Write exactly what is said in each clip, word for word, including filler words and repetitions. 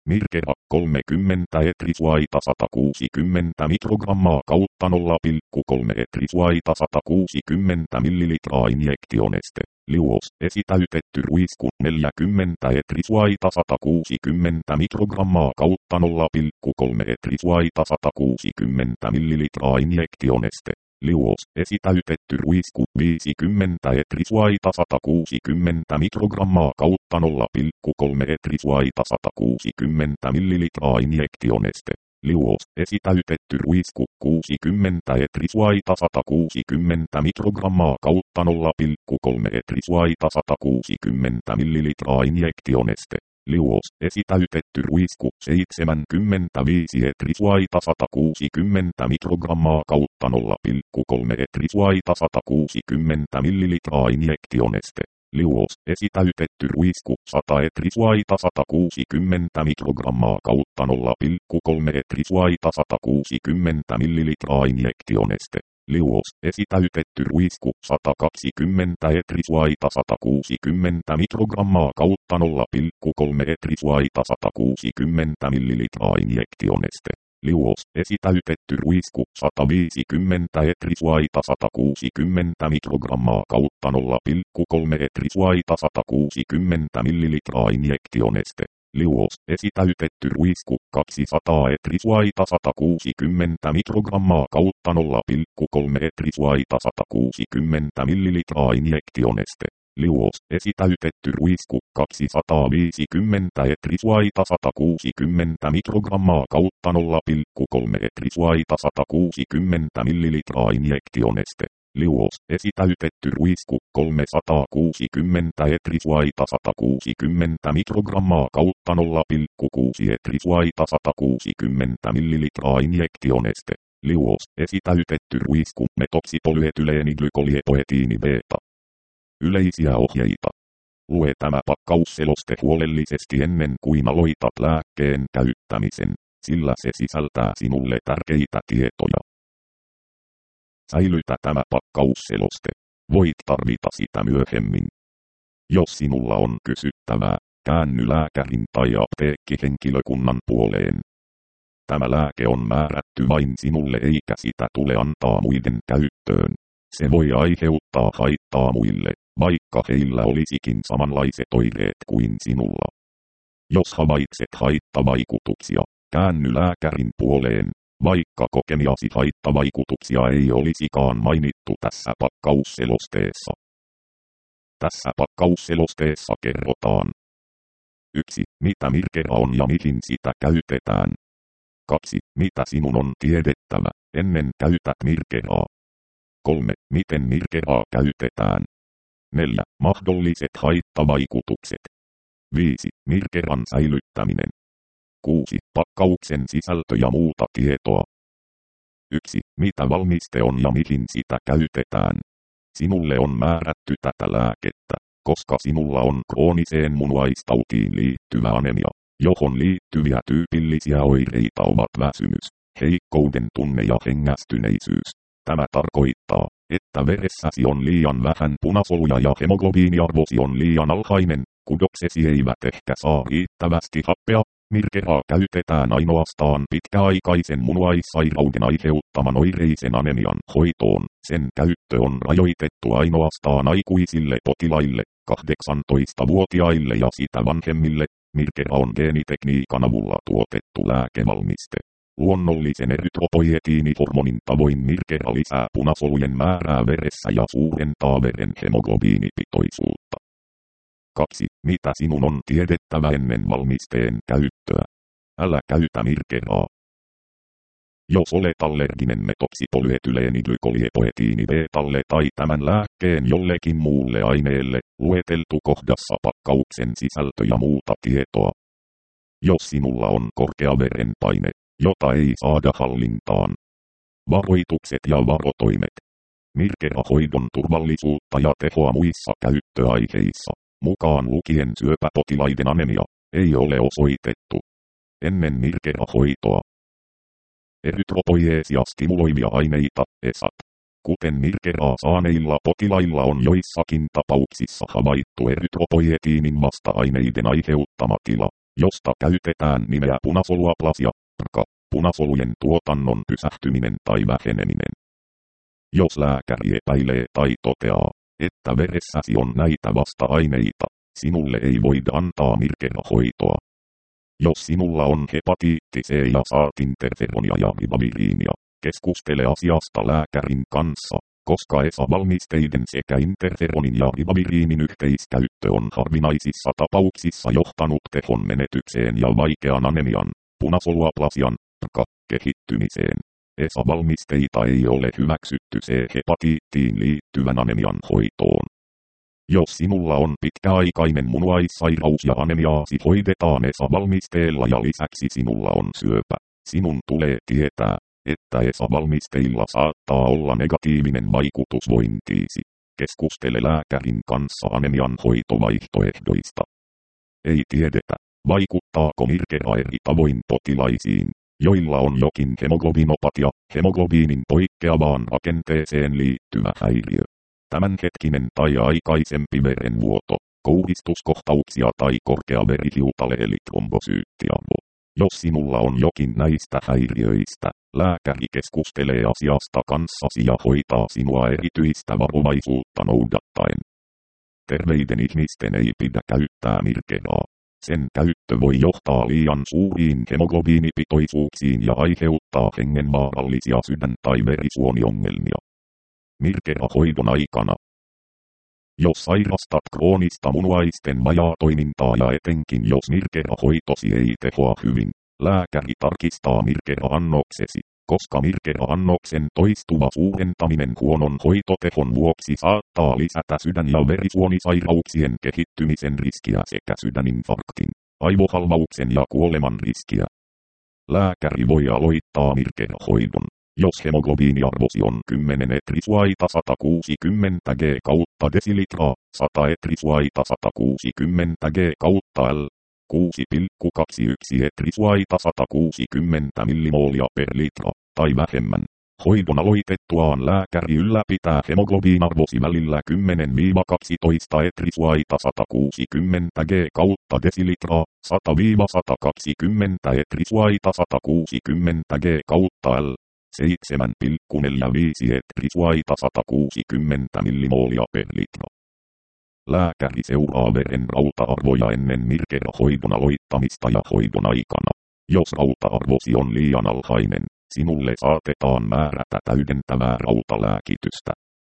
Mirkera kolmekymmentä etrisuaita sata kuusikymmentä mikrogrammaa kautta nolla pilkku kolme etrisuaita sata kuusikymmentä millilitraa injektioneste. Liuos esitäytetty ruisku neljäkymmentä etrisuaita sata kuusikymmentä mikrogrammaa kautta nolla pilkku kolme etrisuaita sata kuusikymmentä millilitraa injektioneste. Liuos esitäytetty ruisku viisikymmentä etrisuaita sata kuusikymmentä mikrogrammaa kautta nolla pilkku kolme etrisuaita sata kuusikymmentä millilitraa injektioneste. Liuos esitäytetty ruisku kuusikymmentä etrisuaita sata kuusikymmentä mikrogrammaa kautta nolla pilkku kolme etrisuaita sata kuusikymmentä millilitraa injektioneste. Liuos esitäytetty ruisku seitsemänkymmentäviisi etrisuaita sata kuusikymmentä mikrogrammaa kautta nolla pilkku kolme etrisuaita sata kuusikymmentä millilitraa injektioneste. Liuos esitäytetty ruisku sata etrisuaita sata kuusikymmentä mikrogrammaa kautta nolla pilkku kolme etrisuaita sata kuusikymmentä millilitraa injektioneste. Liuos esitäytetty ruisku sata kaksikymmentä etrisuaita sata kuusikymmentä mikrogrammaa kautta nolla pilkku kolme etrisuaita sata kuusikymmentä millilitraa injektioneste. Liuos esitäytetty ruisku sata viisikymmentä etrisuaita sata kuusikymmentä mikrogrammaa kautta nolla pilkku kolme etrisuaita sata kuusikymmentä millilitraa injektioneste. Liuos esitäytetty ruisku kaksisataa etrisuaita sata kuusikymmentä mikrogrammaa kautta nolla pilkku kolme etrisuaita sata kuusikymmentä millilitraa injektioneste. Liuos esitäytetty ruisku kaksisataaviisikymmentä etrisuaita sata kuusikymmentä mikrogrammaa kautta nolla pilkku kolme etrisuaita sata kuusikymmentä millilitraa injektioneste. Liuos esitäytetty ruisku kolmesataakuusikymmentä etrisuaita sata kuusikymmentä mikrogrammaa kautta nolla pilkku kuusi etrisuaita sata kuusikymmentä millilitraa injektioneste. Liuos esitäytetty ruisku metoksipolyetyleeniglykolipoetiini beta. Yleisiä ohjeita. Lue tämä pakkausseloste huolellisesti ennen kuin aloitat lääkkeen käyttämisen, sillä se sisältää sinulle tärkeitä tietoja. Säilytä tämä pakkausseloste. Voit tarvita sitä myöhemmin. Jos sinulla on kysyttävää, käänny lääkärin tai apteekkihenkilökunnan puoleen. Tämä lääke on määrätty vain sinulle eikä sitä tule antaa muiden käyttöön. Se voi aiheuttaa haittaa muille, vaikka heillä olisikin samanlaiset oireet kuin sinulla. Jos havaitset haittavaikutuksia, käänny lääkärin puoleen, vaikka kokemiasi haittavaikutuksia ei olisikaan mainittu tässä pakkausselosteessa. Tässä pakkausselosteessa kerrotaan: yksi. Mitä Mirkera on ja mihin sitä käytetään. kaksi. Mitä sinun on tiedettävä, ennen käytät Mirkeraa. kolme. Miten Mirkeraa käytetään. neljä. Mahdolliset haittavaikutukset. viisi. Mirkeran säilyttäminen. kuusi. Pakkauksen sisältö ja muuta tietoa. yksi. Mitä valmiste on ja mihin sitä käytetään. Sinulle on määrätty tätä lääkettä, koska sinulla on krooniseen munuaistautiin liittyvä anemia, johon liittyviä tyypillisiä oireita ovat väsymys, heikkouden tunne ja hengästyneisyys. Tämä tarkoittaa, että veressäsi on liian vähän punasoluja ja hemoglobiiniarvosi on liian alhainen, kudoksesi eivät ehkä saa riittävästi happea. Mirkeraa käytetään ainoastaan pitkäaikaisen munuaissairauden aiheuttaman oireisen anemian hoitoon. Sen käyttö on rajoitettu ainoastaan aikuisille potilaille, kahdeksantoistavuotiaille ja sitä vanhemmille. Mirkera on geenitekniikan avulla tuotettu lääkevalmiste. Luonnollisen erytropoietiinihormonin tavoin Mirkera lisää punasolujen määrää veressä ja suurentaa veren hemoglobiinipitoisuutta. kaksi. Mitä sinun on tiedettävä ennen valmisteen käyttöä? Älä käytä Mirkeraa. Jos olet allerginen metoksipolyetyleeniglykolipoetiini betalle tai tämän lääkkeen jollekin muulle aineelle, lueteltu kohdassa pakkauksen sisältö ja muuta tietoa. Jos sinulla on korkea verenpaine, jota ei saada hallintaan. Varoitukset ja varotoimet. Mirkera-hoidon turvallisuutta ja tehoa muissa käyttöaiheissa, mukaan lukien syöpäpotilaiden anemia, ei ole osoitettu. Ennen Mirkera-hoitoa. Erytropoieesia stimuloivia aineita, E S A T. Kuten Mirkeraa saaneilla potilailla on joissakin tapauksissa havaittu erytropoietiinin vasta-aineiden aiheuttama tila, josta käytetään nimeä punasoluaplasia, prka, punasolujen tuotannon pysähtyminen tai väheneminen. Jos lääkäri epäilee tai toteaa, että veressäsi on näitä vasta-aineita, sinulle ei voida antaa mirkerahoitoa. Jos sinulla on hepatiitti C ja saat interferonia ja ribaviriinia, keskustele asiasta lääkärin kanssa, koska E S A-valmisteiden sekä interferonin ja ribaviriinin yhteiskäyttö on harvinaisissa tapauksissa johtanut tehon menetykseen ja vaikean anemian, punasoluaplasian, prka, kehittymiseen. E S A-valmisteita ei ole hyväksytty C-hepatiittiin liittyvän anemian hoitoon. Jos sinulla on pitkäaikainen munuaissairaus ja anemiaasi hoidetaan E S A-valmisteella ja lisäksi sinulla on syöpä, sinun tulee tietää, että E S A-valmisteilla saattaa olla negatiivinen vaikutus vointiisi. Keskustele lääkärin kanssa anemian hoitovaihtoehdoista. Ei tiedetä, vaikuttaako mirkera eri tavoin potilaisiin, joilla on jokin hemoglobinopatia, hemoglobiinin poikkeavaan rakenteeseen liittyvä häiriö. Tämänhetkinen tai aikaisempi verenvuoto, kouhistuskohtauksia tai korkea verihiutale eli trombosyyttiarvo. Jos sinulla on jokin näistä häiriöistä, lääkäri keskustelee asiasta kanssasi ja hoitaa sinua erityistä varovaisuutta noudattaen. Terveiden ihmisten ei pidä käyttää mirkeraa. Sen käyttö voi johtaa liian suuriin hemoglobiinipitoisuuksiin ja aiheuttaa hengenvaarallisia sydän- tai verisuoniongelmia. Mirkerahoidon aikana. Jos sairastat kroonista munuaisten vajaatoimintaa ja etenkin jos mirkerahoitosi ei tehoa hyvin, lääkäri tarkistaa mirkera-annoksesi, koska mirkera-annoksen toistuva suurentaminen huonon hoitotehon vuoksi saattaa lisätä sydän- ja verisuonisairauksien kehittymisen riskiä sekä sydäninfarktin, aivohalvauksen ja kuoleman riskiä. Lääkäri voi aloittaa mirkerahoidon, jos hemoglobiiniarvosi on kymmenen etrisuaita sata kuusikymmentä g kautta desilitraa, sata etrisuaita sata kuusikymmentä g kautta L, kuusi pilkku kaksikymmentäyksi etrisuaita sata kuusikymmentä millimoolia per litra, tai vähemmän. Hoidon aloitettuaan lääkäri ylläpitää hemoglobiinarvosi välillä kymmenen kaksitoista etrisuaita sata kuusikymmentä g kautta desilitraa, sata sata kaksikymmentä etrisuaita sata kuusikymmentä g kautta L. seitsemän pilkku neljäkymmentäviisi etrisuaita sata kuusikymmentä millimoolia per litra. Lääkäri seuraa veren rauta-arvoja ennen mirkerahoidon aloittamista ja hoidon aikana. Jos rauta-arvosi on liian alhainen, sinulle saatetaan määrätä täydentävää rautalääkitystä.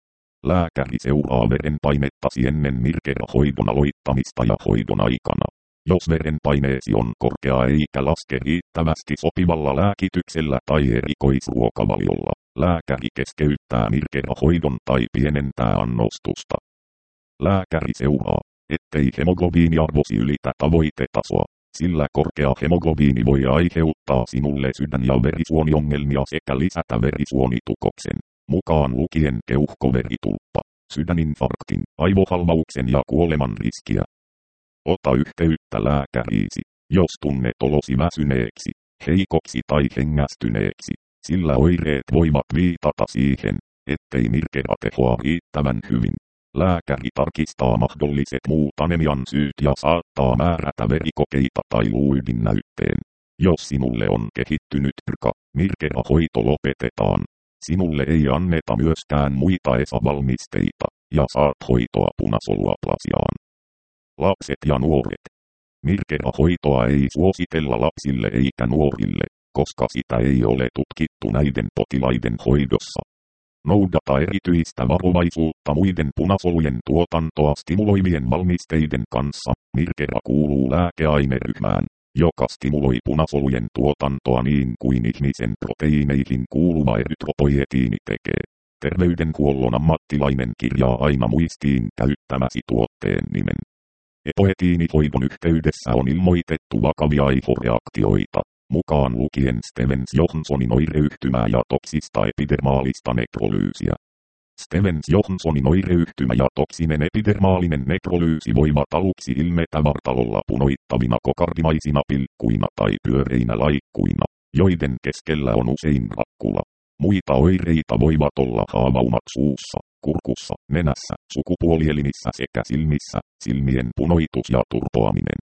Lääkäri seuraa verenpainettasi ennen mirkerahoidon aloittamista ja hoidon aikana. Jos verenpaineesi on korkea eikä laske riittävästi sopivalla lääkityksellä tai erikoisruokavaliolla, lääkäri keskeyttää mirkerahoidon tai pienentää annostusta. Lääkäri seuraa, ettei hemoglobiiniarvosi ylitä tavoitetasoa, sillä korkea hemoglobiini voi aiheuttaa sinulle sydän- ja verisuoniongelmia sekä lisätä verisuonitukoksen, mukaan lukien keuhkoveritulppa, sydäninfarktin, aivohalvauksen ja kuoleman riskiä. Ota yhteyttä lääkäriisi, jos tunnet olosi väsyneeksi, heikoksi tai hengästyneeksi, sillä oireet voivat viitata siihen, ettei mirkera tehoa riittävän hyvin. Lääkäri tarkistaa mahdolliset muut anemian syyt ja saattaa määrätä verikokeita tai luuidinnäytteen. Jos sinulle on kehittynyt prka, mirkerahoito lopetetaan. Sinulle ei anneta myöskään muita E S A-valmisteita, ja saat hoitoa punasoluaplasiaan. Lapset ja nuoret. Mirkerahoitoa ei suositella lapsille eikä nuorille, koska sitä ei ole tutkittu näiden potilaiden hoidossa. Noudata erityistä varovaisuutta muiden punasolujen tuotantoa stimuloivien valmisteiden kanssa. Mirkera kuuluu lääkeaineryhmään, joka stimuloi punasolujen tuotantoa niin kuin ihmisen proteiineihin kuuluva erytropoietiini tekee. Terveydenhuollon ammattilainen kirjaa aina muistiin käyttämäsi tuotteen nimen. Epoetiinihoidon yhteydessä on ilmoitettu vakavia aivoreaktioita, mukaan lukien Stevens-Johnsonin oireyhtymää ja toksista epidermaalista nekrolyysiä. Stevens-Johnsonin oireyhtymä ja toksinen epidermaalinen nekrolyysi voivat aluksi ilmetä vartalolla punoittavina kokardimaisina pilkkuina tai pyöreinä laikkuina, joiden keskellä on usein rakkula. Muita oireita voivat olla haavaumat suussa, kurkussa, nenässä, sukupuolielimissä sekä silmissä, silmien punoitus ja turpoaminen.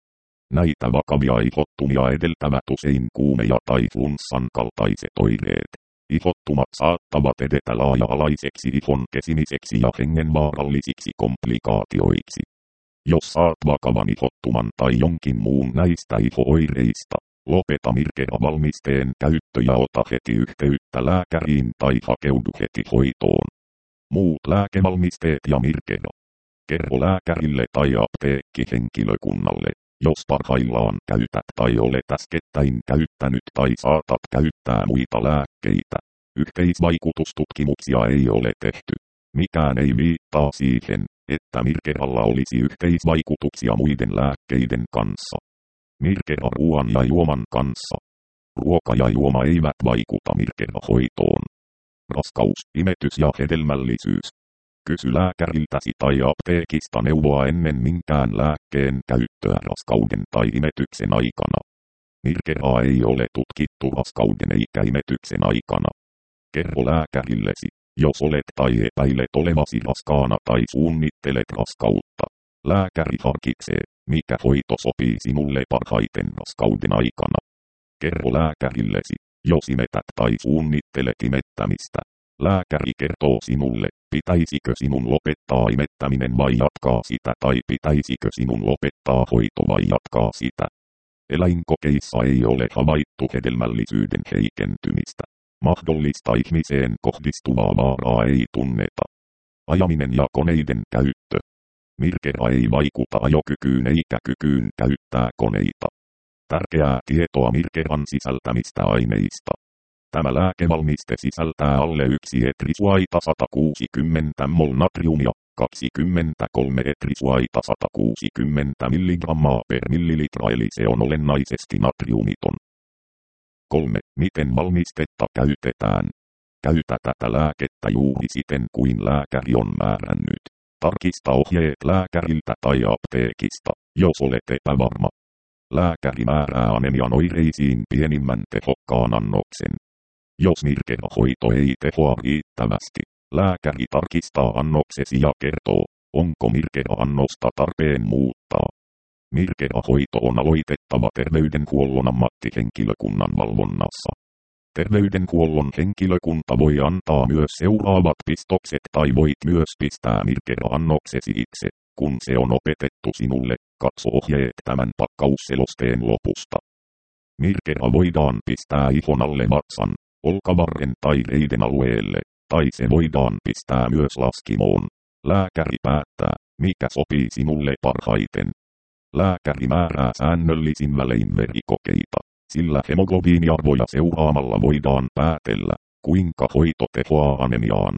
Näitä vakavia ihottumia edeltävät usein kuumeja tai flunssan kaltaiset oireet. Ihottumat saattavat edetä laaja-alaiseksi ihon kesimiseksi ja hengenvaarallisiksi komplikaatioiksi. Jos saat vakavan ihottuman tai jonkin muun näistä iho-oireista, lopeta Mircera-valmisteen käyttö ja ota heti yhteyttä lääkäriin tai hakeudu heti hoitoon. Muut lääkevalmisteet ja Mircera. Kerro lääkärille tai apteekkihenkilökunnalle, jos parhaillaan käytät tai olet äskettäin käyttänyt tai saatat käyttää muita lääkkeitä. Yhteisvaikutustutkimuksia ei ole tehty. Mikään ei viittaa siihen, että Mirceralla olisi yhteisvaikutuksia muiden lääkkeiden kanssa. Mircera ruoan ja juoman kanssa. Ruoka ja juoma eivät vaikuta Mircera-hoitoon. Raskaus, imetys ja hedelmällisyys. Kysy lääkäriltäsi tai apteekista neuvoa ennen minkään lääkkeen käyttöä raskauden tai imetyksen aikana. Mirceraa ei ole tutkittu raskauden eikä imetyksen aikana. Kerro lääkärillesi, jos olet tai epäilet olevasi raskaana tai suunnittelet raskautta. Lääkäri harkitsee, mikä hoito sopii sinulle parhaiten raskauden aikana. Kerro lääkärillesi, jos imetät tai suunnittelet imettämistä. Lääkäri kertoo sinulle, pitäisikö sinun lopettaa imettäminen vai jatkaa sitä tai pitäisikö sinun lopettaa hoito vai jatkaa sitä. Eläinkokeissa ei ole havaittu hedelmällisyyden heikentymistä. Mahdollista ihmiseen kohdistuvaa vaaraa ei tunneta. Ajaminen ja koneiden käyttö. Mircera ei vaikuta ajokykyyn eikä kykyyn käyttää koneita. Tärkeää tietoa Mirceran sisältämistä aineista. Tämä lääkevalmiste sisältää alle yksi etrisuaita sata kuusikymmentä mol natriumia, kaksikymmentäkolme etrisuaita sata kuusikymmentä milligrammaa per millilitra eli se on olennaisesti natriumiton. kolme. Miten valmistetta käytetään? Käytä tätä lääkettä juuri siten kuin lääkäri on määrännyt. Tarkista ohjeet lääkäriltä tai apteekista, jos olet epävarma. Lääkäri määrää anemian oireisiin pienimmän tehokkaan annoksen. Jos Mircera-hoito ei tehoa riittävästi, lääkäri tarkistaa annoksesi ja kertoo, onko Mircera-annosta tarpeen muuttaa. Mircera-hoito on aloitettava terveydenhuollon ammattihenkilökunnan valvonnassa. Terveydenhuollon henkilökunta voi antaa myös seuraavat pistokset tai voit myös pistää Mircera-annoksesi itse, kun se on opetettu sinulle. Katso ohjeet tämän pakkausselosteen lopusta. Mircera voidaan pistää ihon alle vatsan, olkavarren tai reiden alueelle, tai se voidaan pistää myös laskimoon. Lääkäri päättää, mikä sopii sinulle parhaiten. Lääkäri määrää säännöllisin välein verikokeita, sillä hemoglobiiniarvoja seuraamalla voidaan päätellä, kuinka hoito tehoaa anemiaan.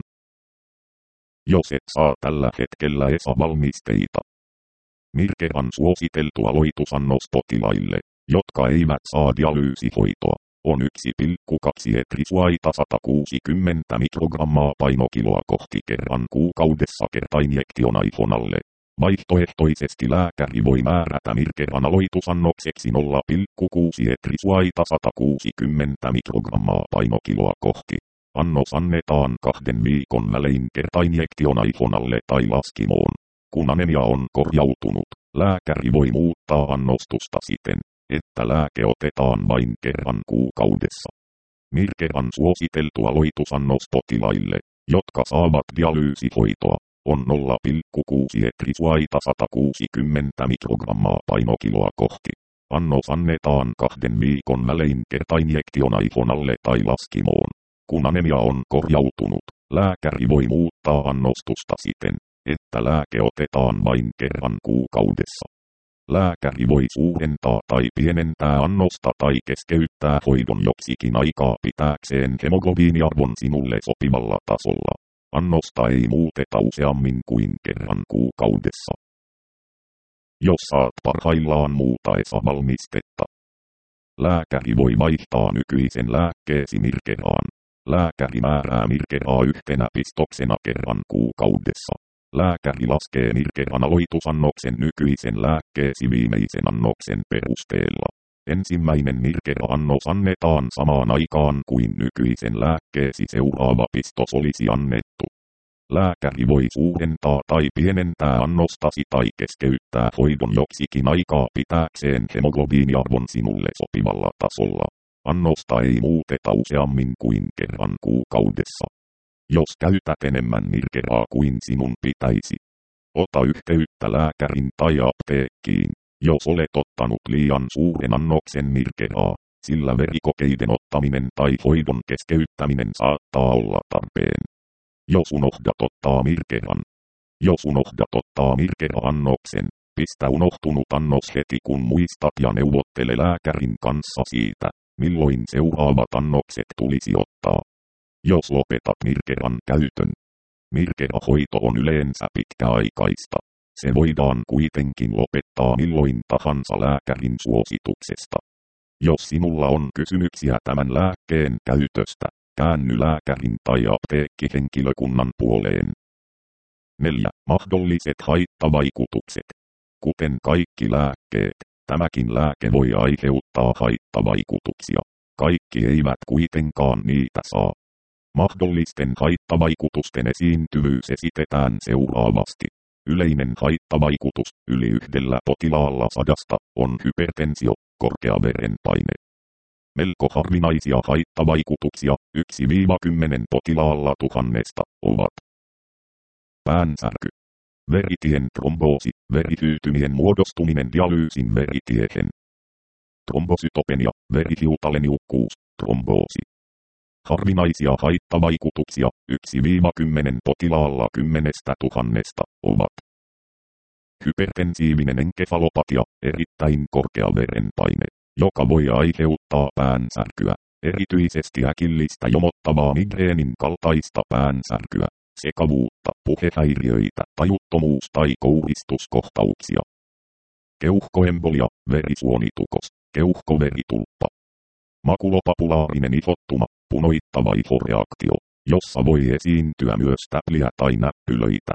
Jos et saa tällä hetkellä E S A-valmisteita. Mirceran suositeltu aloitusannos potilaille, jotka eivät saa dialyysihoitoa, on yksi pilkku kaksi etrisuaita sata kuusikymmentä mikrogrammaa painokiloa kohti kerran kuukaudessa kertainjektiona ihon alle. Vaihtoehtoisesti lääkäri voi määrätä Mirceran aloitusannokseksi nolla pilkku kuusi etrisuaita sata kuusikymmentä mikrogrammaa painokiloa kohti. Annos annetaan kahden viikon välein kertainjektiona ihon alle tai laskimoon. Kun anemia on korjautunut, lääkäri voi muuttaa annostusta siten, että lääke otetaan vain kerran kuukaudessa. Mirceran suositeltu aloitusannos potilaille, jotka saavat dialyysihoitoa, on nolla pilkku kuusi etrisuaita sata kuusikymmentä mikrogrammaa painokiloa kohti. Annos annetaan kahden viikon välein kertainjektiona ihon alle tai laskimoon. Kun anemia on korjautunut, lääkäri voi muuttaa annostusta siten, että lääke otetaan vain kerran kuukaudessa. Lääkäri voi suurentaa tai pienentää annosta tai keskeyttää hoidon joksikin aikaa pitääkseen hemoglobiiniarvon sinulle sopivalla tasolla. Annosta ei muuteta useammin kuin kerran kuukaudessa. Jos saat parhaillaan muuta E S A-valmistetta, lääkäri voi vaihtaa nykyisen lääkkeesi Mirceraan. Lääkäri määrää Mirceraa yhtenä pistoksena kerran kuukaudessa. Lääkäri laskee Mirceran aloitusannoksen nykyisen lääkkeesi viimeisen annoksen perusteella. Ensimmäinen Mircera-annos annetaan samaan aikaan kuin nykyisen lääkkeesi seuraava pistos olisi annettu. Lääkäri voi suurentaa tai pienentää annostasi tai keskeyttää hoidon joksikin aikaa pitääkseen hemoglobiiniarvon sinulle sopivalla tasolla. Annosta ei muuteta useammin kuin kerran kuukaudessa. Jos käytät enemmän mirkeraa kuin sinun pitäisi, ota yhteyttä lääkärin tai apteekkiin, jos olet ottanut liian suuren annoksen mirkeraa, sillä verikokeiden ottaminen tai hoidon keskeyttäminen saattaa olla tarpeen. Jos unohdat ottaa mirkeran. Jos unohdat ottaa mirkera-annoksen, pistä unohtunut annos heti kun muistat ja neuvottele lääkärin kanssa siitä, milloin seuraavat annokset tulisi ottaa. Jos lopetat mirkeran käytön. Mirkera-hoito on yleensä pitkäaikaista. Se voidaan kuitenkin lopettaa milloin tahansa lääkärin suosituksesta. Jos sinulla on kysymyksiä tämän lääkkeen käytöstä, käänny lääkärin tai apteekkihenkilökunnan puoleen. neljä. Mahdolliset haittavaikutukset. Kuten kaikki lääkkeet, tämäkin lääke voi aiheuttaa haittavaikutuksia. Kaikki eivät kuitenkaan niitä saa. Mahdollisten haittavaikutusten esiintyvyys esitetään seuraavasti. Yleinen haittavaikutus yli yhdellä potilaalla sadasta on hypertensio, korkea verenpaine. Melko harvinaisia haittavaikutuksia yksi kymmenen potilaalla tuhannesta ovat päänsärky, veritien tromboosi, verihyytymien muodostuminen dialyysin veritiehen, trombosytopenia, verihiutaleniukkuus, tromboosi. Harvinaisia haittavaikutuksia yksi kymmenen potilaalla kymmenestä tuhannesta ovat hypertensiivinen enkefalopatia, erittäin korkea verenpaine, joka voi aiheuttaa päänsärkyä, erityisesti äkillistä jomottavaa migreenin kaltaista päänsärkyä, sekavuutta, puhehäiriöitä, tajuttomuus- tai kouhistuskohtauksia. Keuhkoembolia, verisuonitukos, keuhkoveritulppa. Makulopapulaarinen ihottuma, punoittava ihoreaktio, jossa voi esiintyä myös täpliä tai näppylöitä.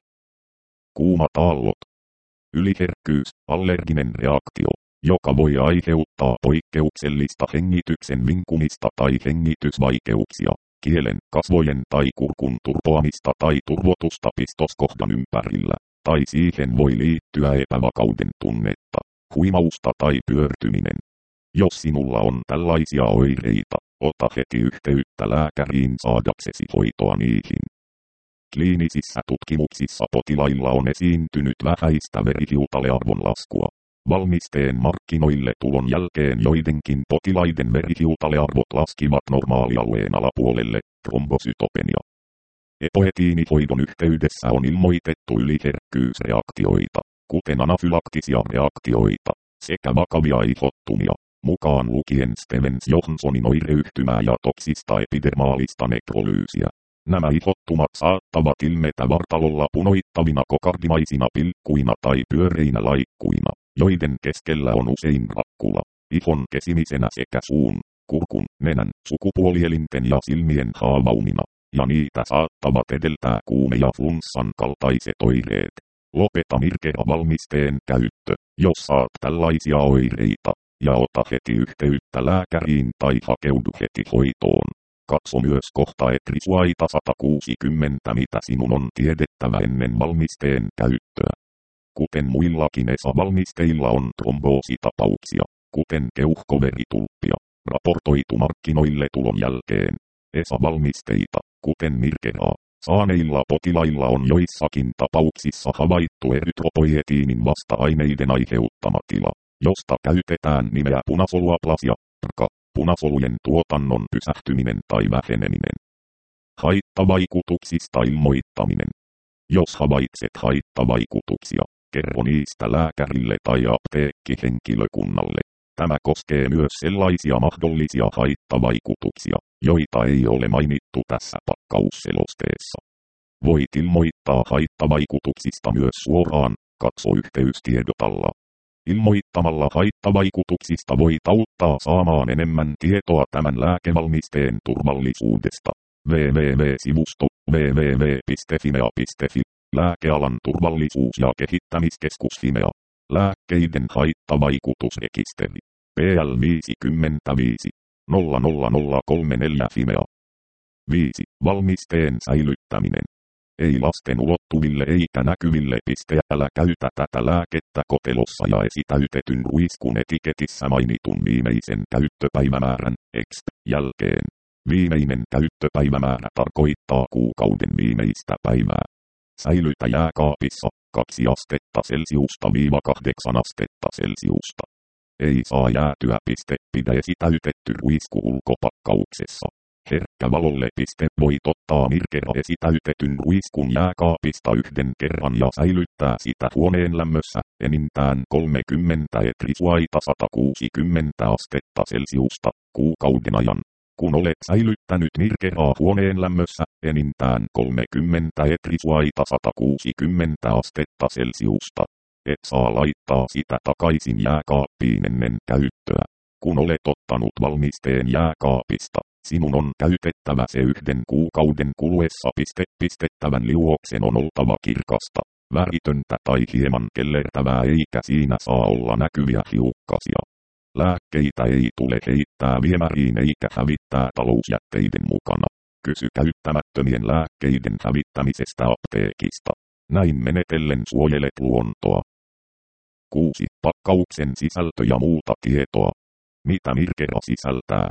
Kuumat aallot. Yliherkkyys, allerginen reaktio, joka voi aiheuttaa poikkeuksellista hengityksen vinkumista tai hengitysvaikeuksia, kielen, kasvojen tai kurkun turpoamista tai turvotusta pistoskohdan ympärillä, tai siihen voi liittyä epävakauden tunnetta, huimausta tai pyörtyminen. Jos sinulla on tällaisia oireita, ota heti yhteyttä lääkäriin saadaksesi hoitoa niihin. Kliinisissä tutkimuksissa potilailla on esiintynyt vähäistä verihiutalearvon laskua. Valmisteen markkinoille tulon jälkeen joidenkin potilaiden verihiutalearvot laskivat normaalialueen alapuolelle, trombosytopenia. Epoetiinihoidon yhteydessä on ilmoitettu yliherkkyysreaktioita, kuten anafylaktisia reaktioita, sekä vakavia ihottumia, mukaan lukien Stevens-Johnsonin oireyhtymää ja toksista epidermaalista nekrolyysiä. Nämä ihottumat saattavat ilmetä vartalolla punoittavina kokardimaisina pilkkuina tai pyöreinä laikkuina, joiden keskellä on usein rakkula, ihon kesimisenä sekä suun, kurkun, nenän, sukupuolielinten ja silmien haavaumina, ja niitä saattavat edeltää kuume ja flunssan kaltaiset oireet. Lopeta mirkera-valmisteen käyttö, jos saat tällaisia oireita, ja ota heti yhteyttä lääkäriin tai hakeudu heti hoitoon. Katso myös kohta Etrisuaita sata kuusikymmentä, mitä sinun on tiedettävä ennen valmisteen käyttöä. Kuten muillakin E S A-valmisteilla on tromboositapauksia, kuten keuhkoveritulppia, raportoitu markkinoille tulon jälkeen. E S A-valmisteita, kuten mirkeraa, saaneilla potilailla on joissakin tapauksissa havaittu erytropoietiinin vasta-aineiden aiheuttama tila, josta käytetään nimeä punasoluaplasia, R K A. Punasolujen tuotannon pysähtyminen tai väheneminen. Haittavaikutuksista ilmoittaminen. Jos havaitset haittavaikutuksia, kerro niistä lääkärille tai apteekkihenkilökunnalle. Tämä koskee myös sellaisia mahdollisia haittavaikutuksia, joita ei ole mainittu tässä pakkausselosteessa. Voit ilmoittaa haittavaikutuksista myös suoraan, katso yhteystiedot alla. Ilmoittamalla haittavaikutuksista voit auttaa saamaan enemmän tietoa tämän lääkevalmisteen turvallisuudesta. www-sivusto www piste fimea piste fi Lääkealan turvallisuus- ja kehittämiskeskus Fimea. Lääkkeiden haittavaikutusrekisteri. P L viisikymmentäviisi nolla nolla nolla kolme neljä Fimea. viisi. Valmisteen säilyttäminen. Ei lasten ulottuville eikä näkyville. Älä käytä tätä lääkettä kotelossa ja esitäytetyn ruiskun etiketissä mainitun viimeisen käyttöpäivämäärän X jälkeen. Viimeinen käyttöpäivämäärä tarkoittaa kuukauden viimeistä päivää. Säilytä jääkaapissa kaksi astetta celsiusta viiva kahdeksan astetta celsiusta. Ei saa jäätyä. Pidä esitäytetty ruisku ulkopakkauksessa. Herkkä valolle. Voit ottaa Mirkera esitäytetyn ruiskun jääkaapista yhden kerran ja säilyttää sitä huoneen lämmössä enintään kolmekymmentä etrisuaita sata kuusikymmentä astetta celsiusta kuukauden ajan. Kun olet säilyttänyt Mirkeraa huoneen lämmössä enintään kolmekymmentä etrisuaita sata kuusikymmentä astetta celsiusta, et saa laittaa sitä takaisin jääkaappiin ennen käyttöä. Kun olet ottanut valmisteen jääkaapista, sinun on käytettävä se yhden kuukauden kuluessa. Piste, pistettävän liuoksen on oltava kirkasta, väritöntä tai hieman kellertävää eikä siinä saa olla näkyviä hiukkasia. Lääkkeitä ei tule heittää viemäriin eikä hävittää talousjätteiden mukana. Kysy käyttämättömien lääkkeiden hävittämisestä apteekista. Näin menetellen suojelet luontoa. kuusi. Pakkauksen sisältö ja muuta tietoa. Mitä Mirkera sisältää?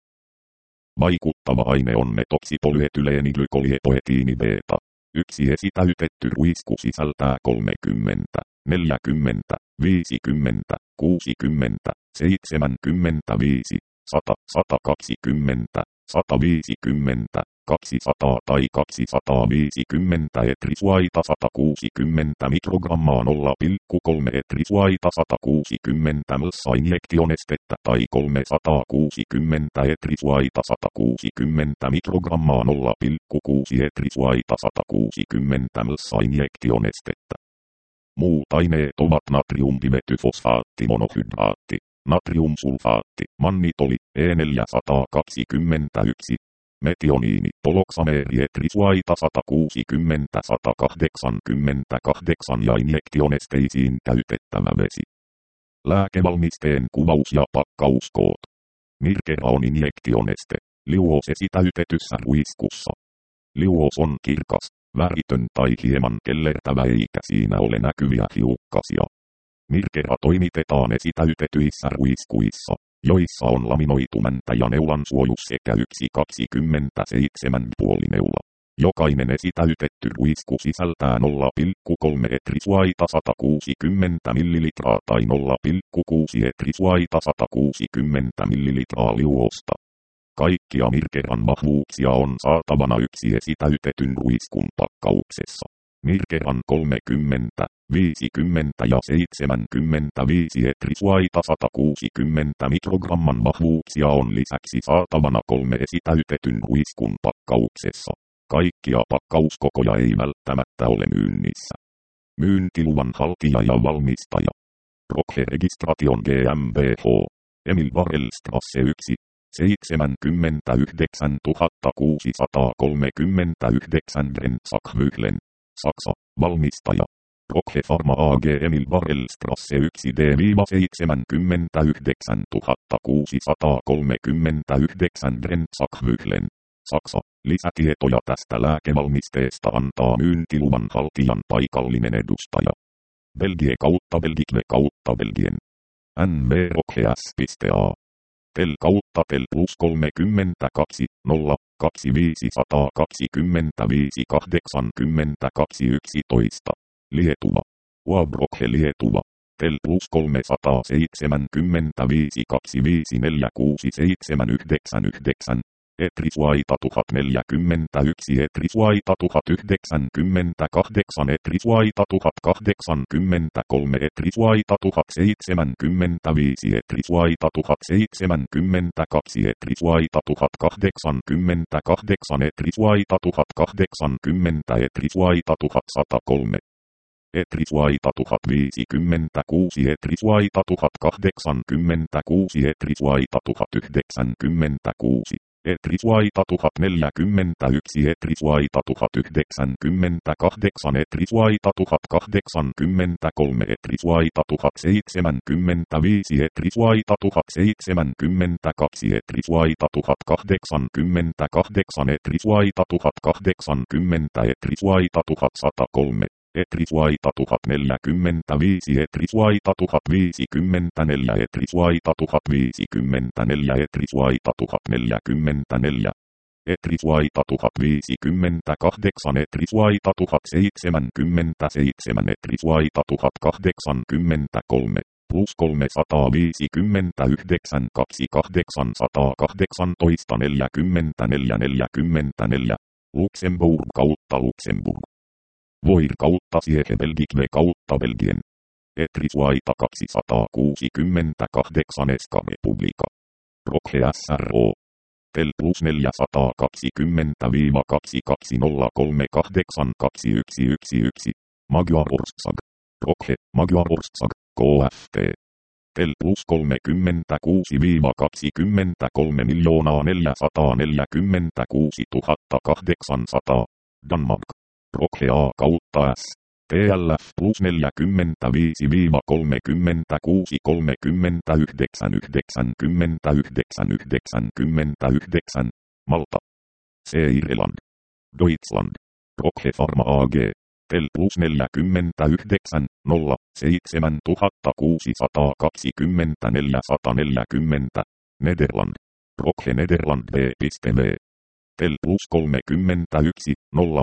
Vaikuttava aine on metoksipolyetyleeniglykolipoetiini beta. Yksi esitäytetty ruisku sisältää kolmekymmentä, neljäkymmentä, viisikymmentä, kuusikymmentä, seitsemänkymmentäviisi, sata, sata kaksikymmentä, sata viisikymmentä, kaksisataa tai kaksisataaviisikymmentä etrisuaita sata kuusikymmentä mikrogrammaa nolla pilkku kolme etrisuaita sata kuusikymmentä ml injektionestettä tai kolmesataakuusikymmentä etrisuaita sata kuusikymmentä mikrogrammaa nolla pilkku kuusi etrisuaita sata kuusikymmentä ml injektionestettä. Muut aineet ovat natriumdimetyfosfaatti monohydraatti, natriumsulfaatti, mannitoli, E neljäsataakaksikymmentäyksi. Metioniini, poloksameeri etrisuaita sata kuusikymmentä sata kahdeksankymmentäkahdeksan ja injektionesteisiin käytettävä vesi. Lääkevalmisteen kuvaus ja pakkauskoot. Mirkera on injektioneste. Liuos esitäytetyssä ruiskussa. Liuos on kirkas, väritön tai hieman kellertävä eikä siinä ole näkyviä hiukkasia. Mirkera toimitetaan esitäytetyissä ruiskuissa, joissa on laminoitu mäntä ja neulan suojus sekä yksi kaksikymmentäseitsemän pilkku viisi neula. Jokainen esitäytetty ruisku sisältää nolla pilkku kolme etrisuaita sata kuusikymmentä millilitraa tai nolla pilkku kuusi etrisuaita sata kuusikymmentä millilitraa liuosta. Kaikkia Mirkeran vahvuuksia on saatavana yksi esitäytetyn ruiskun pakkauksessa. Mirkeran kolmekymmentä, viisikymmentä ja seitsemänkymmentäviisi etrisuaita sata kuusikymmentä mikrogramman vahvuuksia on lisäksi saatavana kolme esitäytetyn ruiskun pakkauksessa. Kaikkia pakkauskokoja ei välttämättä ole myynnissä. Myyntiluvan haltija ja valmistaja. Brocke Registration GmbH. Emil Varelstrasse yksi. seitsemänkymmentäyhdeksäntuhatta kuusisataakolmekymmentäyhdeksän Grenzach-Mühlen, Saksa, valmistaja. Brocke Pharma A G Emil Varelstrasse yksi D seitsemänkymmentäyhdeksäntuhatta kuusisataakolmekymmentäyhdeksän Grenzach-Mühlen, Saksa. Lisätietoja tästä lääkevalmisteesta antaa myyntiluvan haltijan paikallinen edustaja. Belgie kautta Belgique kautta Belgien. N V Brocke.A. Tel kautta Tel plus kolmekymmentäkaksi, nolla, kaksi viisisataakaksikymmentäviisi kahdeksankymmentäkaksi yksitoista. Lietuva. Uabrocke Lietuva. Tel plus kolmesataaseitsemänkymmentäviisi kaksikymmentäviisi kuusi seitsemän yhdeksän yhdeksän. Etrisuaita tuhat neljäkymmentäyksi etrisuaita tuhat yhdeksänkymmentäkahdeksan etrisuaita tuhat kahdeksankymmentäkolme etrisuaita tuhat seitsemänkymmentäviisi etrisuaita tuhat seitsemänkymmentäkaksi etrisuaita tuhat kahdeksankymmentäkahdeksan etrisuaita tuhat kahdeksankymmentä etrisuaita tuhat sata kolme. Etrisuaita tuhat viisikymmentäkuusi etrisuaita tuhat kahdeksankymmentäkuusi etrisuaita tuhat yhdeksänkymmentäkuusi. Etrisvaita tuhat neljäkymmentäyksi, Etrisvaita tuhat yhdeksänkymmentäkahdeksan, Etrisvaita tuhat kahdeksankymmentäkolme, Etrisvaita tuhat seitsemänkymmentäviisi, Etrisvaita tuhat seitsemänkymmentäkaksi, Etrisvaita tuhat kahdeksankymmentäkahdeksan, Etrisvaita tuhat kahdeksankymmentä, Etrisvaita tuhat sata kolme. Etrisvaita tuhat neljäkymmentäviisi, Etrisvaita tuhat viisikymmentäneljä, Etrisvaita tuhat viisikymmentäneljä, Etrisvaita tuhat neljäkymmentäneljä, Etrisvaita tuhat viisikymmentäkahdeksan, Etrisvaita tuhat seitsemänkymmentäseitsemän, Etrisvaita tuhat kahdeksankymmentäkolme, plus kolmesataaviisikymmentäyhdeksän, kaksi kahdeksansataakahdeksantoista, neljäkymmentäneljä, neljäkymmentäneljä, Luxemburg kautta Luxemburg. Voir kautta Siege Belgique kautta Belgien. Etrisvaita kaksisataakuusikymmentäkahdeksan, Eska Republika. Roche S R O. Tel plus neljäsataakaksikymmentä kaksikymmentä kahdeksan kaksi yksi yksi yksi. Magyar Orszag. Roche, Magyar Orszag, K F T. Tel plus kolmekymmentäkuusi kaksikymmentäkolme neljäsataaneljäkymmentäkuusi kahdeksansataa. Danmark. Roche A kautta S. T L F plus neljäkymmentäviisi kolmekymmentäkuusi kolmekymmentäyhdeksän yhdeksänkymmentäyhdeksän yhdeksänkymmentäyhdeksän. Malta. C. Irland. Deutschland. Roche Pharma A G. Tel plus neljäkymmentäyhdeksän nolla seitsemän kuusisataakaksikymmentäneljä sata neljäkymmentä. Nederland. Roche Nederland B V. Tel plus kolmekymmentäyksi nolla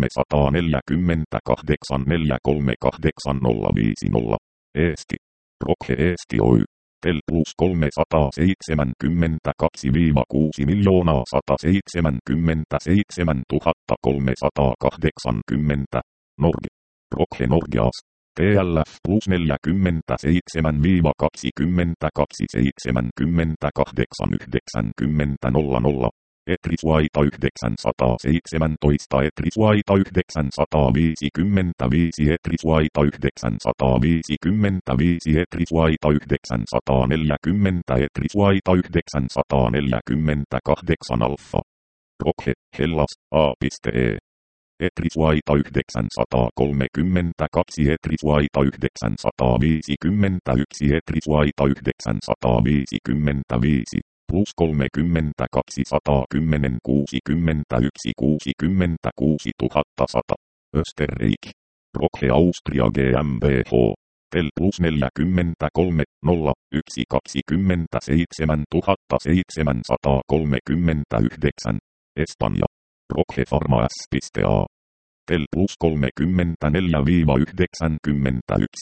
kolmesataaneljäkymmentäkahdeksan neljäsataakolmekymmentäkahdeksan nolla viisikymmentä. Eesti. Roche Eesti Oy. Tel plus kolmesataaseitsemänkymmentäkaksi kuusi sata seitsemänkymmentäseitsemän tuhatta kolmesataakahdeksankymmentä. Norge. Roche Norgeas. T L F plus neljäkymmentäseitsemän kaksikymmentäkaksi seitsemänkymmentäkahdeksan yhdeksänkymmentä nolla nolla. Etrisvaita yhdeksänsataaseitsemäntoista, Etrisvaita yhdeksänsataaviisikymmentäviisi, Etrisvaita yhdeksänsataaviisikymmentäviisi, Etrisvaita yhdeksänsataaneljäkymmentä, Etrisvaita yhdeksänsataaneljäkymmentäkahdeksan Alfa. Roche, Hellas, A.E. Etrisvaita yhdeksänsataakolmekymmentäkaksi, Etrisvaita yhdeksänsataaviisikymmentäyksi, Etrisvaita yhdeksänsataaviisikymmentäviisi. Plus kolmekymmentäkaksi satakymmenen kuusikymmentäyksi kuusikymmentäkuusi tuhatta sata. Österreich. Roche Austria GmbH. Tel plus neljäkymmentäkolme nolla yksi kaksikymmentäseitsemän tuhatta seitsemänsataakolmekymmentäyhdeksän. Espanja. Roche Pharma S A. Tel plus kolmekymmentäneljä yhdeksänkymmentäyksi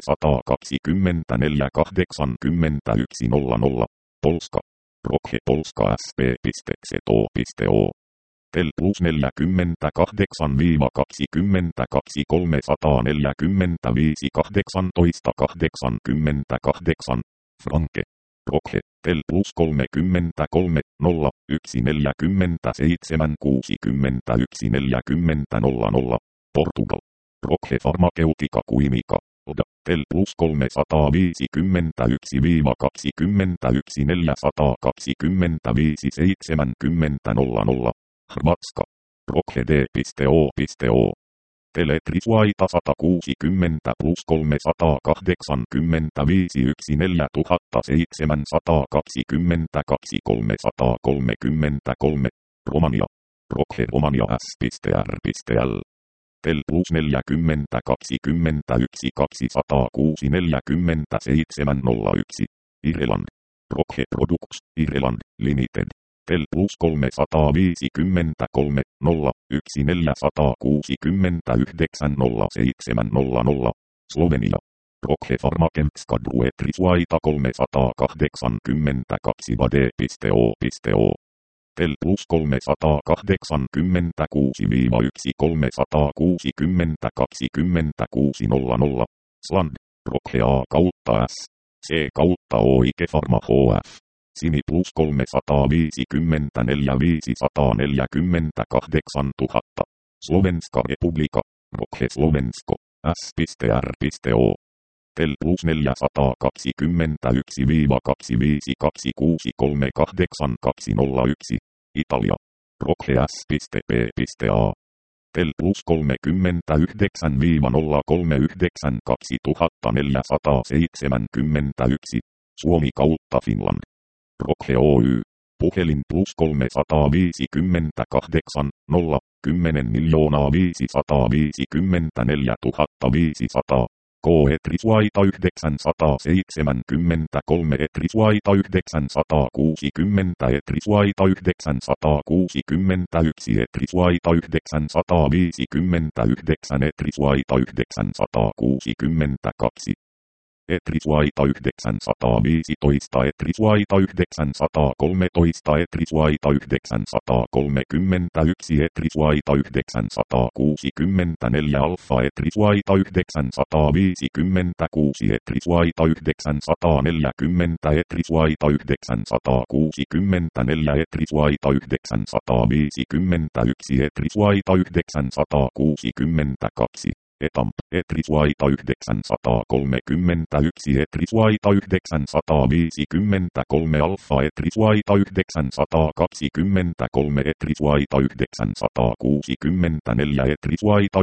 kolmesataakaksikymmentäneljä kahdeksankymmentäyksi nolla nolla. Polska. Roche Polska S P Z O O. Tel plus neljäkymmentäkahdeksan kaksikymmentäkaksi kolmesataaneljäkymmentäviisi kahdeksantoista kahdeksankymmentäkahdeksan. Franke. Roche. Tel plus kolmekymmentäkolme nolla yksi neljäkymmentäseitsemän kuusikymmentäyksi neljäkymmentä nolla nolla. Portugal. Roche Pharmaceutica Quimica. Tel plus kolmesataaviisikymmentäyksi kaksikymmentäyksi neljäsataakaksikymmentäviisi seitsemänkymmentä nolla nolla. Hrvatska. Roche D O O. Tel Etrisvaita sata kuusikymmentä plus kolmesataakahdeksankymmentäviisi yksi neljä tuhatta seitsemänsataakaksikymmentäkaksi kolmesataakolmekymmentäkolme. Romania. Roche Romania S R L. Tel plus neljäkymmentä kaksikymmentäyksi kaksisataakuusi neljäkymmentäseitsemän nolla yksi. Irland. Roche Products, Irland, Limited. Tel plus kolmesataaviisikymmentäkolme nolla yksi neljäsataakuusikymmentäyhdeksän nolla seitsemän nolla nolla. Slovenia. Roche Pharmaceutica Etrisvaita kolmesataakahdeksankymmentäkaksi V D O O. Tel plus kolmesataakahdeksankymmentäkuusi yksi kolmesataakuusikymmentä kaksikymmentäkuusi nolla nolla. Sland. Roche A kautta S. C kautta Oike Pharma H F. Sini plus kolmesataaviisikymmentäneljä viisisataaneljäkymmentäkahdeksan tuhatta. Slovenska Republika. Roche Slovensko. S R O. Tel plus neljäsataakaksikymmentäyksi kaksi viisi kaksi kuusi kolme kahdeksan kaksi nolla yksi. Italia. Roche S.P.A. Tel plus kolmekymmentäyhdeksän nolla kolmekymmentäyhdeksän kaksituhattaneljäsataaseitsemänkymmentäyksi. Suomi kautta Finland. Roche Oy. Puhelin plus kolmesataaviisikymmentäkahdeksan nolla kymmenen miljoonaa viisisataaviisikymmentäneljä tuhatta viisisataa. K Etrisvaita yhdeksänsataaseitsemänkymmentäkolme Etrisvaita yhdeksänsataakuusikymmentä Etrisvaita yhdeksänsataakuusikymmentäyksi Etrisvaita yhdeksänsataaviisikymmentäyhdeksän Etrisvaita yhdeksänsataakuusikymmentäkaksi Etrisvaita yhdeksänsataaviisitoista Etrisvaita yhdeksänsataakolmetoista Etrisvaita yhdeksänsataakolmekymmentäyksi Etrisvaita yhdeksänsataakuusikymmentäneljä Alfa Etrisvaita yhdeksänsataaviisikymmentäkuusi Etrisvaita yhdeksänsataaneljäkymmentä Etrisvaita yhdeksänsataakuusikymmentäneljä Etrisvaita yhdeksänsataaviisikymmentäyksi Etrisvaita yhdeksänsataakuusikymmentäkaksi Etamp Etrisvaita yhdeksänsataakolmekymmentäyksi Etrisvaita yhdeksänsataaviisikymmentäkolme Alfa Etrisvaita yhdeksänsataakaksikymmentäkolme Etrisvaita yhdeksänsataakuusikymmentäneljä Etrisvaita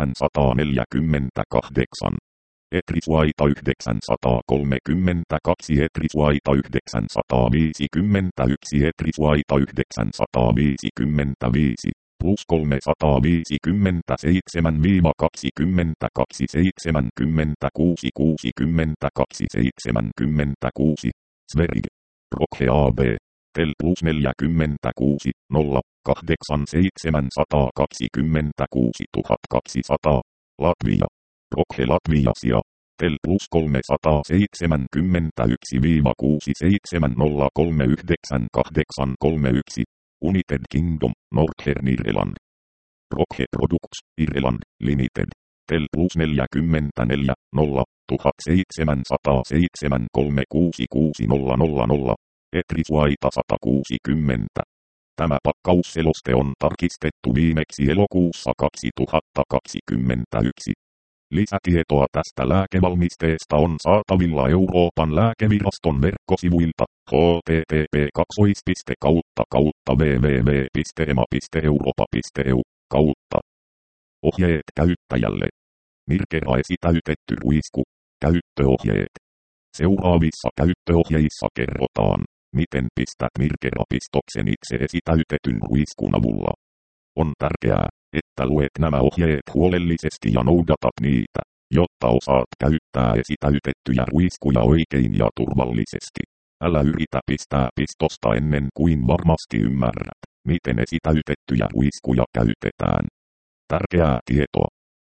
yhdeksänsataaneljäkymmentäkahdeksan Etrisvaita yhdeksänsataakolmekymmentäkaksi Etrisvaita yhdeksänsataaviisikymmentäyksi Etrisvaita yhdeksänsataaviisikymmentäviisi plus kolmesataaviisikymmentäseitsemän kaksikymmentäkaksi seitsemänkymmentäkuusi kuusikymmentäkaksi seitsemänkymmentäkuusi Sverige. Roche A B. Tel plus neljäkymmentäkuusi nolla kahdeksan seitsemänsataakaksikymmentäkuusi tuhatkaksisataa Latvia. Roche Latviasia. Tel plus kolmesataaseitsemänkymmentäyksi kuusi seitsemän nolla kolme yhdeksän kahdeksan kolme yksi United Kingdom, Northern Ireland. Roche Products, Ireland, Limited. Tel plus neljäkymmentäneljä nolla tuhatseitsemänsataaseitsemän kolme kuusi kuusi nolla nolla nolla Etrisvaita sata kuusikymmentä. Tämä pakkausseloste on tarkistettu viimeksi elokuussa kaksituhattakaksikymmentäyksi. Lisätietoa tästä lääkevalmisteesta on saatavilla Euroopan lääkeviraston verkkosivuilta h t t p kautta kautta w w w piste e m a piste europa piste e u kautta. Ohjeet käyttäjälle. Mirkera esitäytetty ruisku. Käyttöohjeet. Seuraavissa käyttöohjeissa kerrotaan, miten pistät Mirkera-pistoksen itse esitäytetyn ruiskun avulla. On tärkeää, että luet nämä ohjeet huolellisesti ja noudatat niitä, jotta osaat käyttää esitäytettyjä ruiskuja oikein ja turvallisesti. Älä yritä pistää pistosta ennen kuin varmasti ymmärrät, miten esitäytettyjä ruiskuja käytetään. Tärkeää tietoa.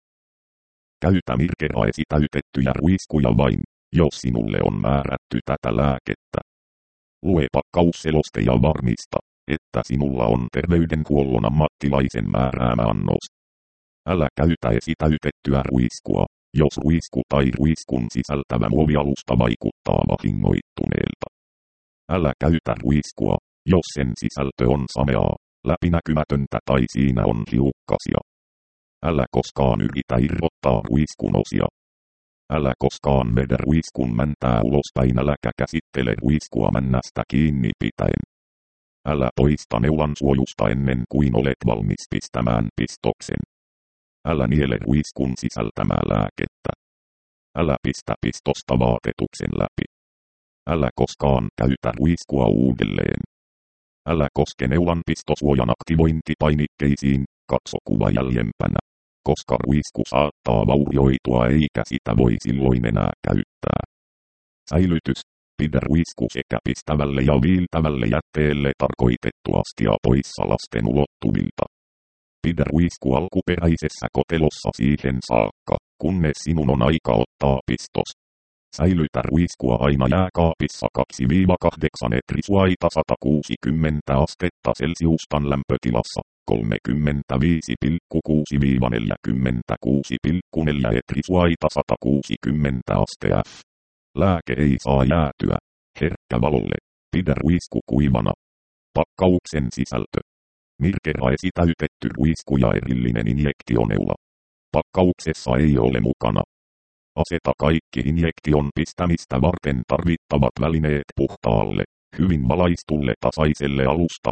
Käytä Mirkera esitäytettyjä ruiskuja vain, jos sinulle on määrätty tätä lääkettä. Lue pakkausseloste ja varmista, että sinulla on terveydenhuollon ammattilaisen määräämä annos. Älä käytä esitäytettyä ruiskua, jos ruisku tai ruiskun sisältävä muovialusta vaikuttaa vahingoittuneelta. Älä käytä ruiskua, jos sen sisältö on sameaa, läpinäkymätöntä tai siinä on hiukkasia. Älä koskaan yritä irrottaa ruiskun osia. Älä koskaan vedä ruiskun mäntää ulospäin, äläkä käsittele ruiskua männästä kiinni pitäen. Älä poista neulan suojusta ennen kuin olet valmis pistämään pistoksen. Älä niele ruiskun sisältämää lääkettä. Älä pistä pistosta vaatetuksen läpi. Älä koskaan käytä ruiskua uudelleen. Älä koske neulan pistosuojan aktivointipainikkeisiin, katso kuva jäljempänä, koska ruisku saattaa vaurioitua eikä sitä voi silloin enää käyttää. Säilytys. Pidä ruisku sekä pistävälle ja viiltävälle jätteelle tarkoitettu astia poissa lasten ulottuvilta. Pidä ruisku alkuperäisessä kotelossa siihen saakka, kunnes sinun on aika ottaa pistos. Säilytä ruiskua aina jääkaapissa kaksi kahdeksan Etrisvaita sata kuusikymmentä astetta Celsiustan lämpötilassa, kolmekymmentäviisi pilkku kuusi neljäkymmentäkuusi pilkku neljä Etrisvaita sata kuusikymmentä aste F. Lääke ei saa jäätyä. Herkkä valolle. Pidä ruisku kuivana. Pakkauksen sisältö. Mirkera esitäytetty ruisku ja erillinen injektioneula. Pakkauksessa ei ole mukana. Aseta kaikki injektion pistämistä varten tarvittavat välineet puhtaalle, hyvin valaistulle tasaiselle alustalle,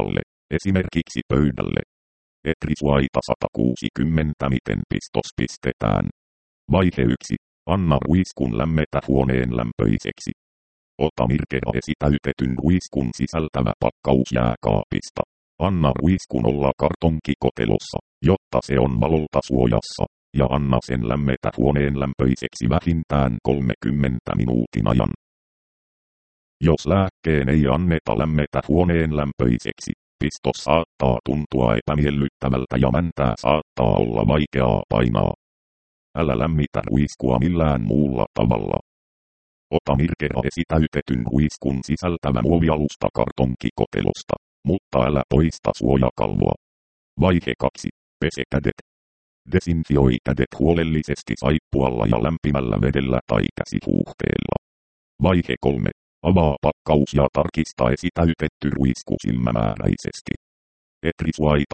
esimerkiksi pöydälle. Etrisuaita sata kuusikymmentä. Miten pistos pistetään? Vaihe yksi. Anna ruiskun lämmetä huoneen lämpöiseksi. Ota mirkeä esitäytetyn ruiskun sisältävä pakkaus jääkaapista. Anna ruiskun olla kartonkikotelossa, jotta se on valolta suojassa, ja anna sen lämmetä huoneen lämpöiseksi vähintään kolmekymmentä minuutin ajan. Jos lääkkeen ei anneta lämmetä huoneen lämpöiseksi, pistos saattaa tuntua epämiellyttävältä ja mäntää saattaa olla vaikeaa painaa. Älä lämmitä ruiskua millään muulla tavalla. Ota mirkeä esitäytetyn ruiskun sisältävä muovialusta kartonkikotelosta, mutta älä poista suojakalvoa. Vaihe kaksi. Pese kädet. Desinfioi kädet huolellisesti saippualla ja lämpimällä vedellä tai käsihuuhteella. Vaihe kolme. Avaa pakkaus ja tarkista esitäytetty ruisku silmämääräisesti. Etrisuaita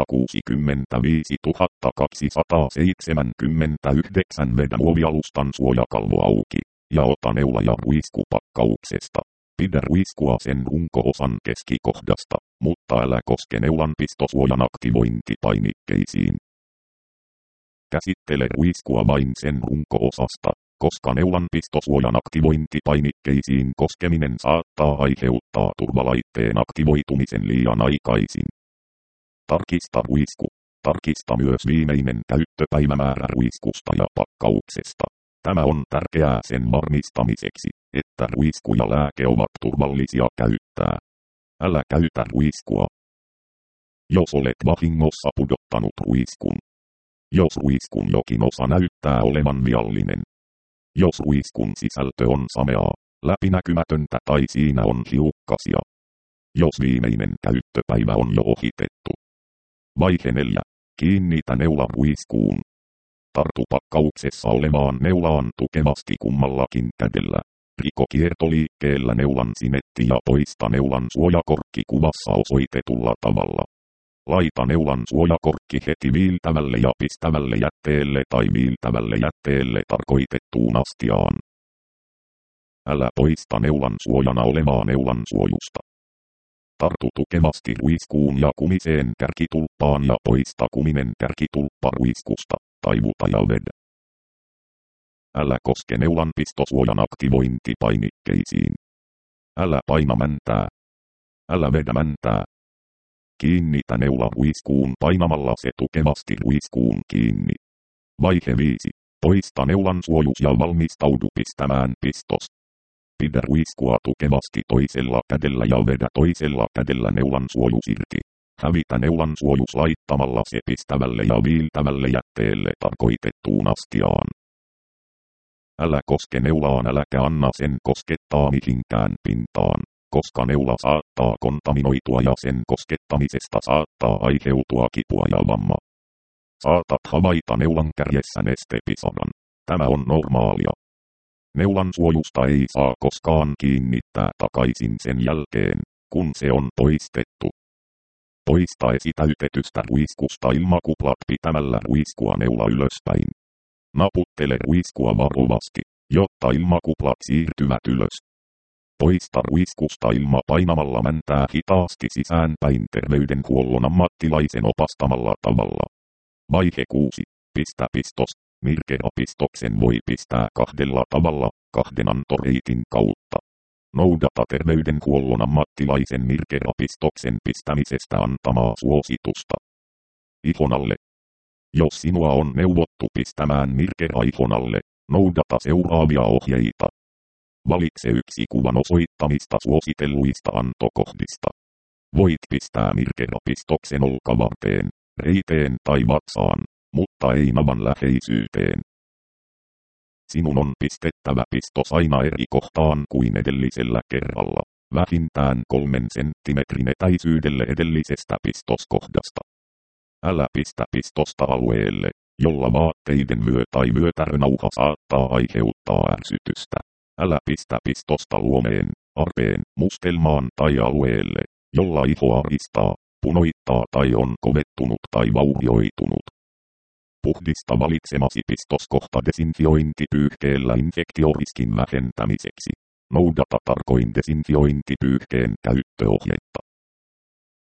kuusikymmentäviisituhattakaksisataaseitsemänkymmentäyhdeksän. Vedä muovialustan suojakalvo auki, ja ota neula ja ruisku pakkauksesta. Pidä ruiskua sen runko-osan keskikohdasta, mutta älä koske neulan pistosuojan aktivointipainikkeisiin. Käsittele ruiskua vain sen runko-osasta, koska neulan pistosuojan aktivointipainikkeisiin koskeminen saattaa aiheuttaa turvalaitteen aktivoitumisen liian aikaisin. Tarkista ruisku. Tarkista myös viimeinen käyttöpäivämäärä ruiskusta ja pakkauksesta. Tämä on tärkeää sen varmistamiseksi, että ruisku ja lääke ovat turvallisia käyttää. Älä käytä ruiskua, jos olet vahingossa pudottanut ruiskun. Jos ruiskun jokin osa näyttää olevan viallinen. Jos ruiskun sisältö on sameaa, läpinäkymätöntä tai siinä on hiukkasia. Jos viimeinen käyttöpäivä on jo ohitettu. Vaihe neljä. Kiinnitä neula ruiskuun. Tartu pakkauksessa olevaan neulaan tukevasti kummallakin kädellä. Riko kiertoliikkeellä neulan sinetti ja poista neulan suojakorkki kuvassa osoitetulla tavalla. Laita neulan suojakorkki heti viiltävälle ja pistävälle jätteelle tai viiltävälle jätteelle tarkoitettuun astiaan. Älä poista neulan suojana olevaa neulan suojusta. Tartu tukevasti ruiskuun ja kumiseen kärkitulppaan ja poista kuminen kärkitulppa ruiskusta, taivuta ja vedä. Älä koske neulan pistosuojan aktivointipainikkeisiin. Älä paina mäntää. Älä vedä mäntää. Kiinnitä neula ruiskuun painamalla se tukevasti ruiskuun kiinni. Vaihe viisi. Poista neulan suojus ja valmistaudu pistämään pistos. Pidä ruiskua tukevasti toisella kädellä ja vedä toisella kädellä neulan suojus irti. Hävitä neulan suojus laittamalla se pistävälle ja viiltävälle jätteelle tarkoitettuun astiaan. Älä koske neulaan äläkä anna sen koskettaa mihinkään pintaan, koska neula saattaa kontaminoitua ja sen koskettamisesta saattaa aiheutua kipua ja vamma. Saatat havaita neulan kärjessä nestepisaran. Tämä on normaalia. Neulan suojusta ei saa koskaan kiinnittää takaisin sen jälkeen, kun se on poistettu. Poista esitäytetystä ruiskusta ilmakuplat pitämällä ruiskua neula ylöspäin. Naputtele ruiskua varovasti, jotta ilmakuplat siirtyvät ylös. Poista ruiskusta ilma painamalla mäntää hitaasti sisäänpäin terveydenhuollon ammattilaisen opastamalla tavalla. Vaihe kuusi. Pistä pistos. Mirkeä-pistoksen voi pistää kahdella tavalla, kahden antoreitin kautta. Noudata terveydenhuollon ammattilaisen mirkeä-pistoksen pistämisestä antamaa suositusta. Ihon alle. Jos sinua on neuvottu pistämään mirkeä ihon alle, noudata seuraavia ohjeita. Valitse yksi kuvan osoittamista suositelluista antokohdista. Voit pistää mirkeä-pistoksen olkavarteen, reiteen tai vatsaan, mutta ei navan läheisyyteen. Sinun on pistettävä pistos aina eri kohtaan kuin edellisellä kerralla, vähintään kolmen senttimetrin etäisyydelle edellisestä pistoskohdasta. Älä pistä pistosta alueelle, jolla vaatteiden vyö tai vyötärönauha saattaa aiheuttaa ärsytystä. Älä pistä pistosta luomeen, arpeen, mustelmaan tai alueelle, jolla iho aristaa, punoittaa tai on kovettunut tai vaurioitunut. Puhdista valitsemasi pistoskohta desinfiointipyyhkeellä infektioriskin vähentämiseksi. Noudata tarkoin desinfiointipyyhkeen käyttöohjeita.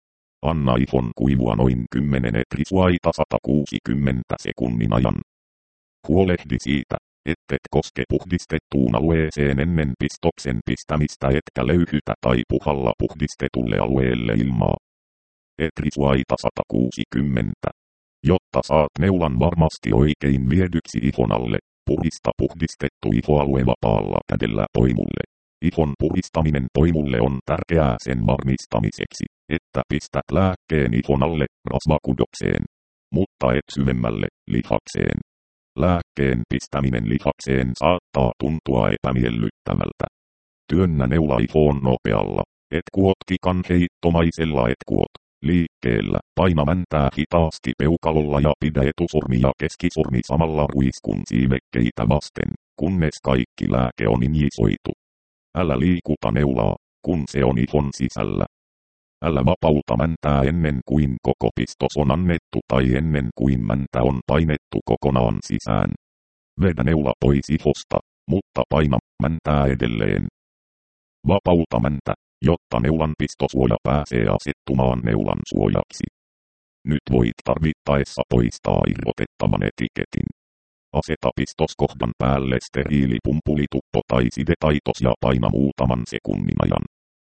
Anna ihon kuivua noin kymmenen etrisuaita sata kuusikymmentä sekunnin ajan. Huolehdi siitä, ettet koske puhdistettuun alueeseen ennen pistoksen pistämistä etkä löyhytä tai puhalla puhdistetulle alueelle ilmaa. Etrisuaita sata kuusikymmentä. Jotta saat neulan varmasti oikein viedyksi ihon alle, purista puhdistettu ihoalue vapaalla kädellä poimulle. Ihon puristaminen poimulle on tärkeää sen varmistamiseksi, että pistät lääkkeen ihon alle rasvakudokseen, mutta et syvemmälle lihakseen. Lääkkeen pistäminen lihakseen saattaa tuntua epämiellyttävältä. Työnnä neula ihoon nopealla, et kuotkikan heittomaisella et kuot. Liikkeellä paina mäntää hitaasti peukalolla ja pidä etusormi ja keskisormi samalla ruiskun siivekkeitä vasten, kunnes kaikki lääke on injisoitu. Älä liikuta neulaa, kun se on ihon sisällä. Älä vapauta mäntää ennen kuin koko pistos on annettu tai ennen kuin mäntä on painettu kokonaan sisään. Vedä neula pois ihosta, mutta paina mäntää edelleen. Vapauta mäntä, jotta neulan pistosuoja pääsee asettumaan neulan suojaksi. Nyt voit tarvittaessa poistaa irrotettavan etiketin. Aseta pistoskohdan päälle steriilipumpulituppo tai sidetaitos ja paina muutaman sekunnin ajan.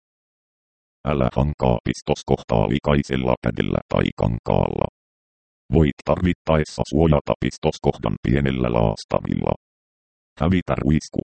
Älä hankaa pistoskohtaa likaisella kädellä tai kankaalla. Voit tarvittaessa suojata pistoskohdan pienellä laastarilla. Hävitä ruisku.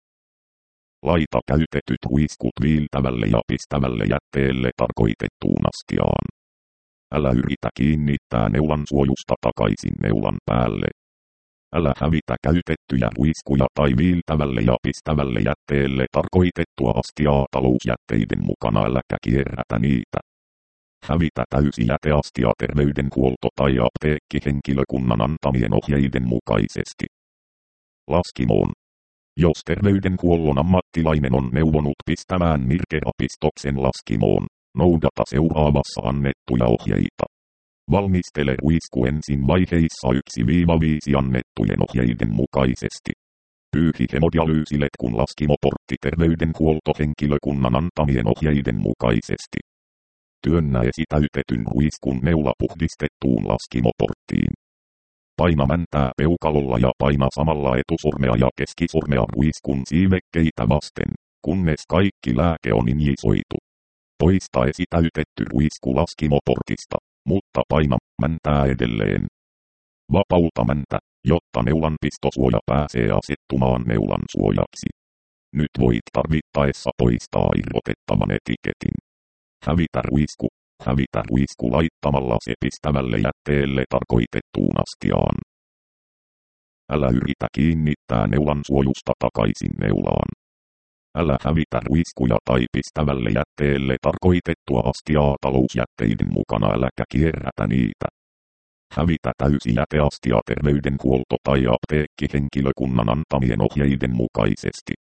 Laita käytetyt ruiskut viiltävälle ja pistävälle jätteelle tarkoitettuun astiaan. Älä yritä kiinnittää neulan suojusta takaisin neulan päälle. Älä hävitä käytettyjä ruiskuja tai viiltävälle ja pistävälle jätteelle tarkoitettua astiaa talousjätteiden mukana äläkä kierrätä niitä. Hävitä täysi jäteastia terveydenhuolto- tai apteekkihenkilökunnan antamien ohjeiden mukaisesti. Laskimoon. Jos terveydenhuollon ammattilainen on neuvonut pistämään Mirkea-pistoksen laskimoon, noudata seuraavassa annettuja ohjeita. Valmistele ruisku ensin vaiheissa yksi viisi annettujen ohjeiden mukaisesti. Pyyhi hemodialyysiletkun laskimoportti terveydenhuoltohenkilökunnan antamien ohjeiden mukaisesti. Työnnä esitäytetyn ruiskun neula puhdistettuun laskimoporttiin. Paina mäntää peukalolla ja paina samalla etusormea ja keskisormea ruiskun siivekkeitä vasten, kunnes kaikki lääke on injisoitu. Poista esitäytetty ruisku laskimoportista, mutta paina mäntää edelleen. Vapauta mäntä, jotta neulan pistosuoja pääsee asettumaan neulan suojaksi. Nyt voit tarvittaessa poistaa irrotettavan etiketin. Hävitä ruisku. Hävitä ruisku laittamalla se pistävälle jätteelle tarkoitettuun astiaan. Älä yritä kiinnittää neulan suojusta takaisin neulaan. Älä hävitä ruiskuja tai pistävälle jätteelle tarkoitettua astiaa talousjätteiden mukana äläkä kierrätä niitä. Hävitä täysi jäteastia terveydenhuolto- tai apteekkihenkilökunnan antamien ohjeiden mukaisesti.